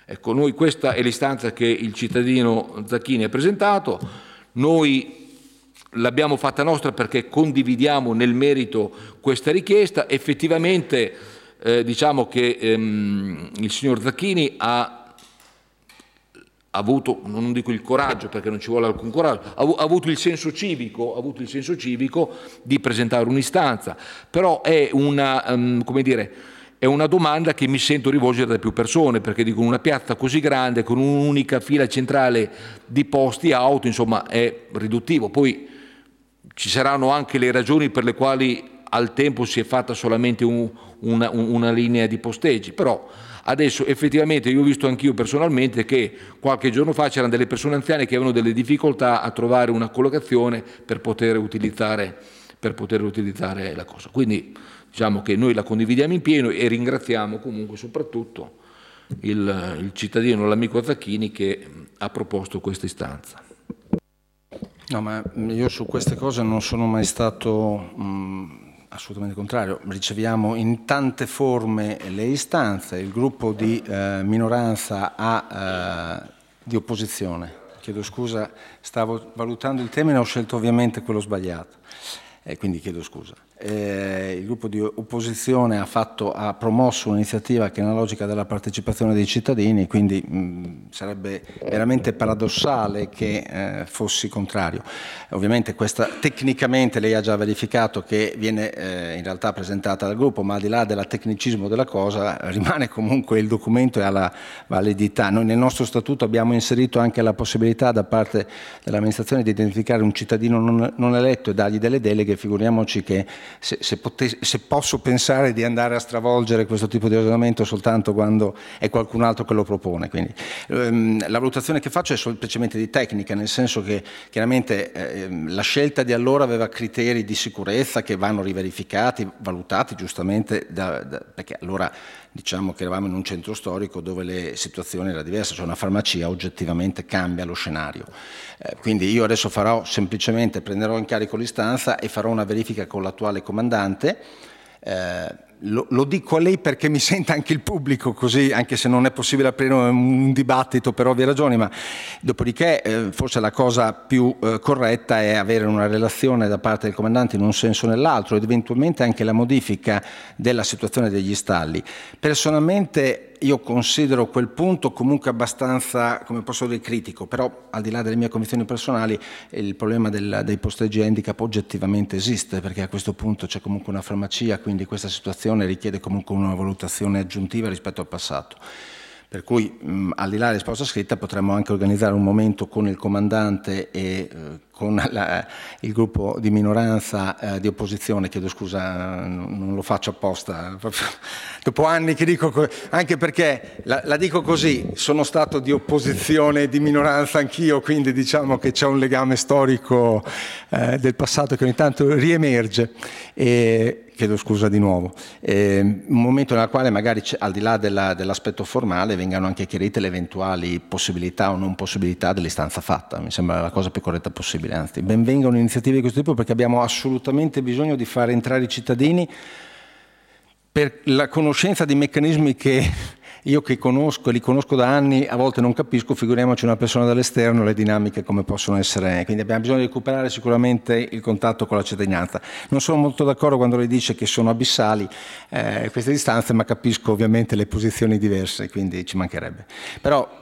Ecco, noi questa è l'istanza che il cittadino Zacchini ha presentato, noi l'abbiamo fatta nostra perché condividiamo nel merito questa richiesta. Effettivamente diciamo che il signor Zacchini ha avuto, non dico il coraggio perché non ci vuole alcun coraggio, ha avuto il senso civico di presentare un'istanza, però è una, come dire, è una domanda che mi sento rivolgere da più persone, perché dico una piazza così grande con un'unica fila centrale di posti auto, insomma, è riduttivo. Poi ci saranno anche le ragioni per le quali al tempo si è fatta solamente una linea di posteggi, però adesso effettivamente io ho visto anch'io personalmente che qualche giorno fa c'erano delle persone anziane che avevano delle difficoltà a trovare una collocazione per poter utilizzare la cosa. Quindi diciamo che noi la condividiamo in pieno e ringraziamo comunque soprattutto il cittadino, l'amico Zacchini che ha proposto questa istanza. No, ma io su queste cose non sono mai stato assolutamente contrario. Riceviamo in tante forme le istanze, il gruppo di minoranza di opposizione. Chiedo scusa, stavo valutando il termine, ho scelto ovviamente quello sbagliato, quindi chiedo scusa. Il gruppo di opposizione ha promosso un'iniziativa che è una logica della partecipazione dei cittadini, quindi sarebbe veramente paradossale che fossi contrario. Ovviamente questa tecnicamente lei ha già verificato che viene in realtà presentata dal gruppo, ma al di là del tecnicismo della cosa rimane comunque il documento e ha la validità. Noi nel nostro statuto abbiamo inserito anche la possibilità da parte dell'amministrazione di identificare un cittadino non eletto e dargli delle deleghe. Figuriamoci che se posso pensare di andare a stravolgere questo tipo di ragionamento soltanto quando è qualcun altro che lo propone. Quindi la valutazione che faccio è semplicemente di tecnica, nel senso che chiaramente la scelta di allora aveva criteri di sicurezza che vanno riverificati, valutati giustamente, perché allora diciamo che eravamo in un centro storico dove le situazioni erano diverse, cioè una farmacia oggettivamente cambia lo scenario. Quindi io adesso prenderò in carico l'istanza e farò una verifica con l'attuale comandante. Lo dico a lei perché mi senta anche il pubblico, così, anche se non è possibile aprire un dibattito per ovvie ragioni, ma dopodiché forse la cosa più corretta è avere una relazione da parte del comandante in un senso o nell'altro ed eventualmente anche la modifica della situazione degli stalli. Personalmente io considero quel punto comunque abbastanza, come posso dire, critico, però al di là delle mie convinzioni personali il problema dei posteggi handicap oggettivamente esiste, perché a questo punto c'è comunque una farmacia, quindi questa situazione richiede comunque una valutazione aggiuntiva rispetto al passato. Per cui al di là della risposta scritta potremmo anche organizzare un momento con il comandante e con il gruppo di minoranza di opposizione, chiedo scusa, non lo faccio apposta, dopo anni che dico, anche perché la dico così, sono stato di opposizione e di minoranza anch'io, quindi diciamo che c'è un legame storico del passato che ogni tanto riemerge. Chiedo scusa di nuovo. Un momento nel quale magari al di là dell'aspetto formale vengano anche chiarite le eventuali possibilità o non possibilità dell'istanza fatta. Mi sembra la cosa più corretta possibile, anzi ben vengano iniziative di questo tipo perché abbiamo assolutamente bisogno di far entrare i cittadini per la conoscenza di meccanismi che io che conosco e li conosco da anni a volte non capisco, figuriamoci una persona dall'esterno, le dinamiche come possono essere. Quindi abbiamo bisogno di recuperare sicuramente il contatto con la cittadinanza. Non sono molto d'accordo quando lei dice che sono abissali queste distanze, ma capisco ovviamente le posizioni diverse, quindi ci mancherebbe. Però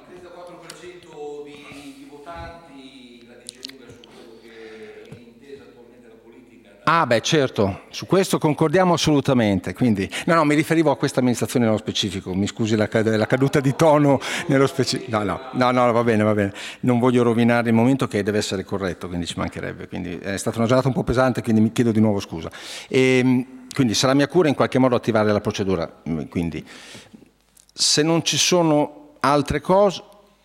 ah beh certo, su questo concordiamo assolutamente, quindi no mi riferivo a questa amministrazione nello specifico, mi scusi la caduta di tono nello specifico, no va bene, non voglio rovinare il momento che deve essere corretto, quindi ci mancherebbe, quindi è stata una giornata un po' pesante, quindi mi chiedo di nuovo scusa. Quindi sarà mia cura in qualche modo attivare la procedura, quindi se non ci sono altre cose...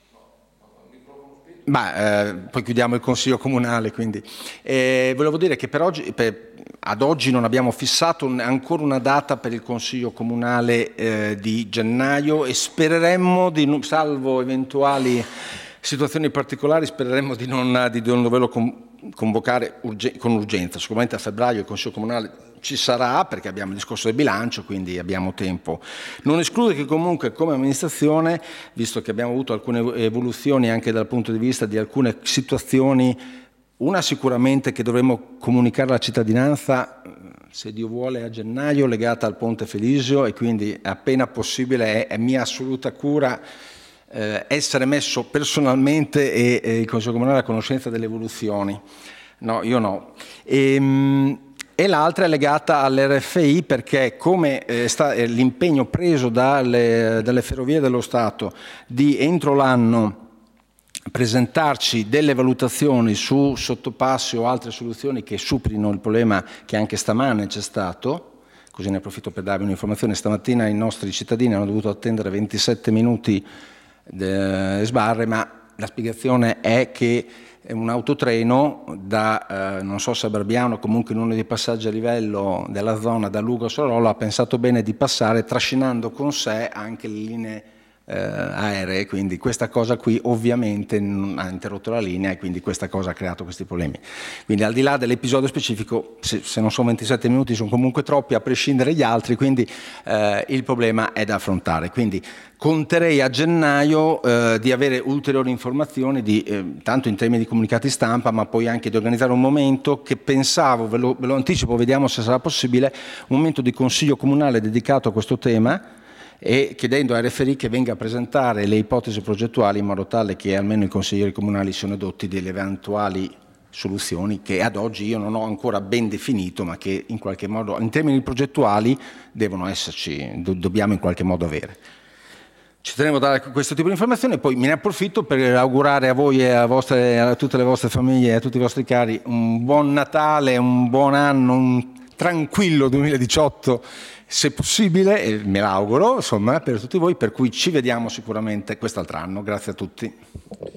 poi chiudiamo il Consiglio Comunale, quindi volevo dire che ad oggi non abbiamo fissato ancora una data per il Consiglio Comunale di gennaio e spereremmo, salvo eventuali situazioni particolari, spereremmo di non doverlo convocare con urgenza. Sicuramente a febbraio il Consiglio Comunale ci sarà, perché abbiamo il discorso del bilancio, quindi abbiamo tempo. Non esclude che comunque come amministrazione, visto che abbiamo avuto alcune evoluzioni anche dal punto di vista di alcune situazioni, una sicuramente che dovremo comunicare alla cittadinanza, se Dio vuole, a gennaio, legata al Ponte Felisio, e quindi appena possibile è mia assoluta cura essere messo personalmente e il Consiglio Comunale a conoscenza delle evoluzioni. No, io no. E l'altra è legata all'RFI, perché come l'impegno preso dalle Ferrovie dello Stato di entro l'anno presentarci delle valutazioni su sottopassi o altre soluzioni che superino il problema che anche stamane c'è stato, così ne approfitto per darvi un'informazione: stamattina i nostri cittadini hanno dovuto attendere 27 minuti sbarre, ma la spiegazione è che un autotreno da, non so se a Barbiano, comunque in uno dei passaggi a livello della zona da Lugo a Sorolo, ha pensato bene di passare trascinando con sé anche le linee aeree, quindi questa cosa qui ovviamente ha interrotto la linea e quindi questa cosa ha creato questi problemi. Quindi al di là dell'episodio specifico, se non sono 27 minuti sono comunque troppi a prescindere gli altri, quindi il problema è da affrontare. Quindi conterei a gennaio di avere ulteriori informazioni, tanto in termini di comunicati stampa, ma poi anche di organizzare un momento che pensavo, ve lo anticipo, vediamo se sarà possibile, un momento di consiglio comunale dedicato a questo tema, e chiedendo a RFI che venga a presentare le ipotesi progettuali in modo tale che almeno i consiglieri comunali siano dotti delle eventuali soluzioni che ad oggi io non ho ancora ben definito, ma che in qualche modo in termini progettuali devono esserci, dobbiamo in qualche modo avere. Ci tenevo a dare questo tipo di informazioni e poi me ne approfitto per augurare a voi e a tutte le vostre famiglie e a tutti i vostri cari un buon Natale, un buon anno, un tranquillo 2018 se possibile, e me l'auguro insomma per tutti voi, per cui ci vediamo sicuramente quest'altro anno. Grazie a tutti.